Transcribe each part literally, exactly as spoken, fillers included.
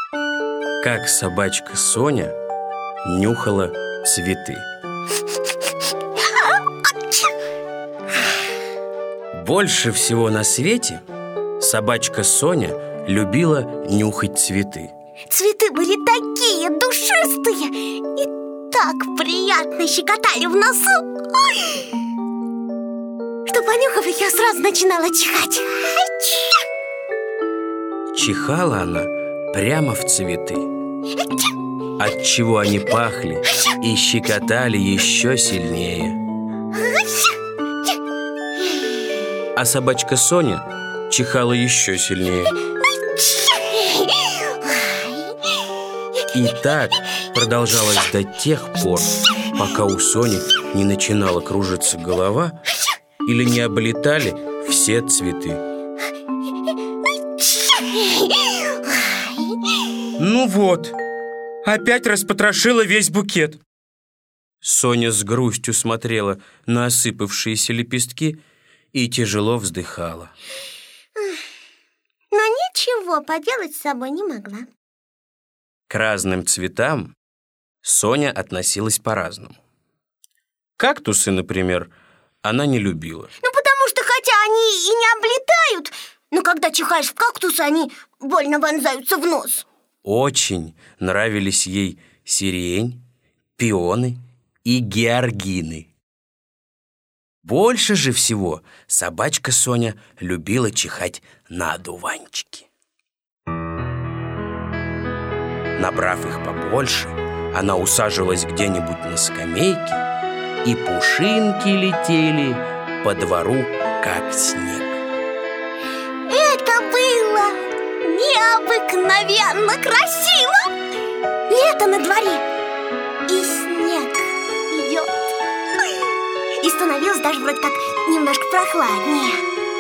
Как собачка Соня нюхала цветы. Больше всего на свете собачка Соня любила нюхать цветы. Цветы были такие душистые и так приятно щекотали в носу, что, понюхав их, я сразу начинала чихать. Чихала она прямо в цветы, отчего они пахли и щекотали еще сильнее. А собачка Соня чихала еще сильнее. И так продолжалось до тех пор, пока у Сони не начинала кружиться голова или не облетали все цветы. Ну вот, опять распотрошила весь букет. Соня с грустью смотрела на осыпавшиеся лепестки и тяжело вздыхала. Но ничего поделать с собой не могла. К разным цветам Соня относилась по-разному. Кактусы, например, она не любила. Ну, потому что хотя они и не облетают, но когда чихаешь в кактусы, они больно вонзаются в нос. Очень нравились ей сирень, пионы и георгины. Больше же всего собачка Соня любила чихать на одуванчики. Набрав их побольше, она усаживалась где-нибудь на скамейке, и пушинки летели по двору, как снег. Это было необыкновенно красиво! Лето на дворе, и снег идет. И становилось даже вроде как немножко прохладнее.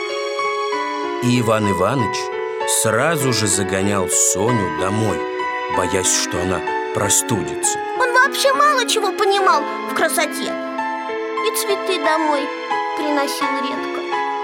И Иван Иваныч сразу же загонял Соню домой, боясь, что она простудится. Он вообще мало чего понимал в красоте. И цветы домой приносил редко.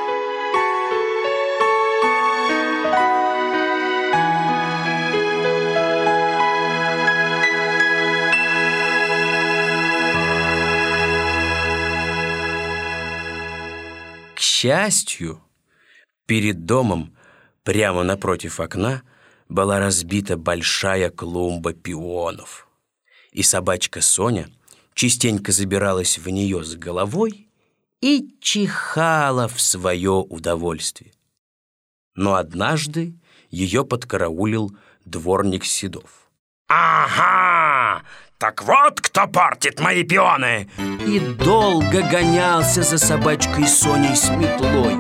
К счастью, перед домом, прямо напротив окна, была разбита большая клумба пионов. И собачка Соня частенько забиралась в нее с головой и чихала в свое удовольствие. Но однажды ее подкараулил дворник Седов. Ага! Так вот кто портит мои пионы! И долго гонялся за собачкой Соней с метлой.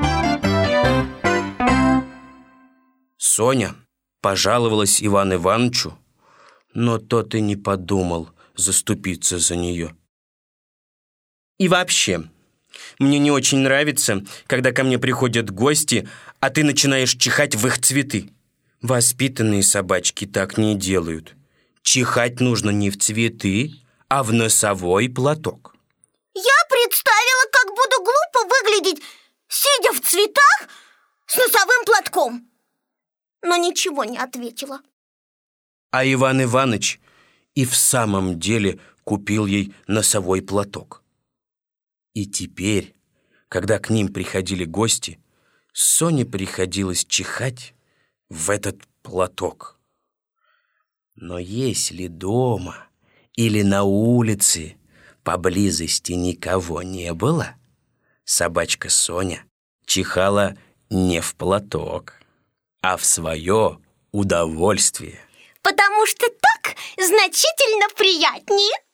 Соня пожаловалась Ивану Ивановичу, но тот и не подумал заступиться за нее. И вообще, мне не очень нравится, когда ко мне приходят гости, а ты начинаешь чихать в их цветы. Воспитанные собачки так не делают. Чихать нужно не в цветы, а в носовой платок. Я представила, как буду глупо выглядеть, сидя в цветах с носовым платком. Но ничего не ответила. А Иван Иваныч и в самом деле купил ей носовой платок. И теперь, когда к ним приходили гости, Соне приходилось чихать в этот платок. Но если дома или на улице поблизости никого не было, собачка Соня чихала не в платок, а в свое удовольствие. Потому что так значительно приятнее.